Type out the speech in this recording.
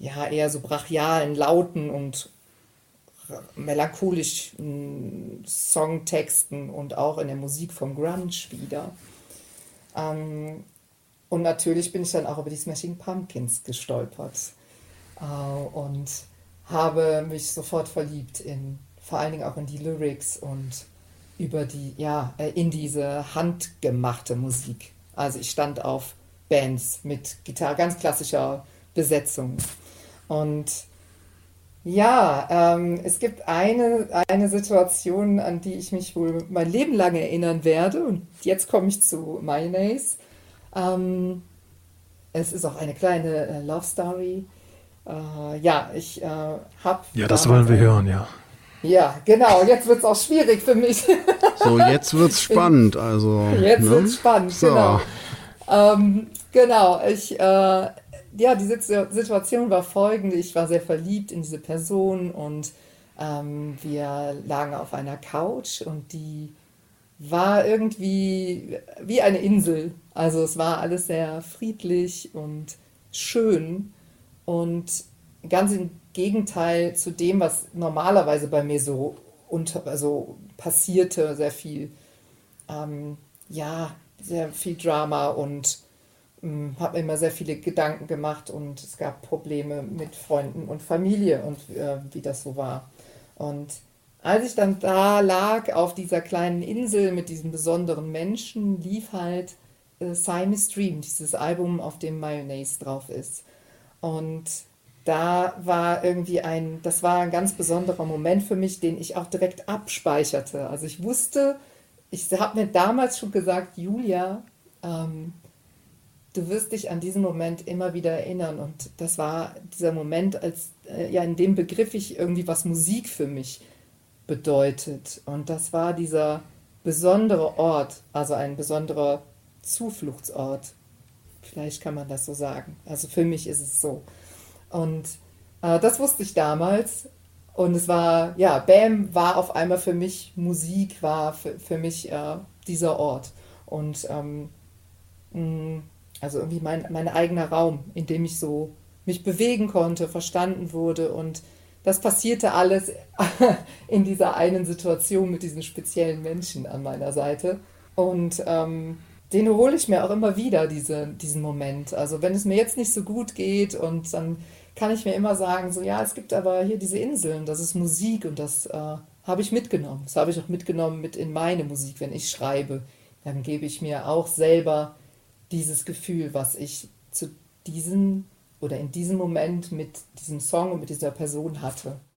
ja, eher so brachialen, lauten und melancholischen Songtexten und auch in der Musik vom Grunge wieder. Ähm, und natürlich bin ich dann auch über die Smashing Pumpkins gestolpert und habe mich sofort verliebt vor allen Dingen auch in die Lyrics und in diese handgemachte Musik. Also ich stand auf Bands mit Gitarre, ganz klassischer Besetzung. Und ja, es gibt eine Situation, an die ich mich wohl mein Leben lang erinnern werde. Und jetzt komme ich zu Mayonnaise. Ähm, Es ist auch eine kleine Love Story. Ja, ich habe Ja, das wollen damals wir ein. hören, ja. Ja, genau, jetzt wird es auch schwierig für mich. So, jetzt wird's In, spannend, also, Jetzt wird ne? es spannend, So. genau. Genau, ja, die Situation war folgende. Ich war sehr verliebt in diese Person und wir lagen auf einer Couch und die war irgendwie wie eine Insel. Also es war alles sehr friedlich und schön und ganz im Gegenteil zu dem, was normalerweise bei mir also passierte, ähm, ja, sehr viel Drama und habe immer sehr viele Gedanken gemacht und es gab Probleme mit Freunden und Familie und wie das so war. Und als ich dann da lag auf dieser kleinen Insel mit diesem besonderen Menschen, lief halt Siamese Dream, dieses Album, auf dem Mayonnaise drauf ist. Und das war ein ganz besonderer Moment für mich, den ich auch direkt abspeicherte. Also ich habe mir damals schon gesagt, Julia, ähm, du wirst dich an diesen Moment immer wieder erinnern. Und das war dieser Moment, ja, in dem begriff ich irgendwie, was Musik für mich bedeutet. Und das war dieser besondere Ort, also ein besonderer Zufluchtsort. Vielleicht kann man das so sagen. Also für mich ist es so. Und das wusste ich damals. Und es war, ja, Bam war auf einmal für mich Musik, war für mich dieser Ort. Und also irgendwie mein eigener Raum, in dem ich so mich bewegen konnte, verstanden wurde. Und das passierte alles in dieser einen Situation mit diesen speziellen Menschen an meiner Seite. Und den hole ich mir auch immer wieder, diesen Moment. Also wenn es mir jetzt nicht so gut geht und dann kann ich mir immer sagen, so ja, es gibt aber hier diese Inseln, das ist Musik und das habe ich mitgenommen. Das habe ich auch mitgenommen mit in meine Musik, wenn ich schreibe. Dann gebe ich mir auch selber dieses Gefühl, was ich zu diesem oder in diesem Moment mit diesem Song und mit dieser Person hatte.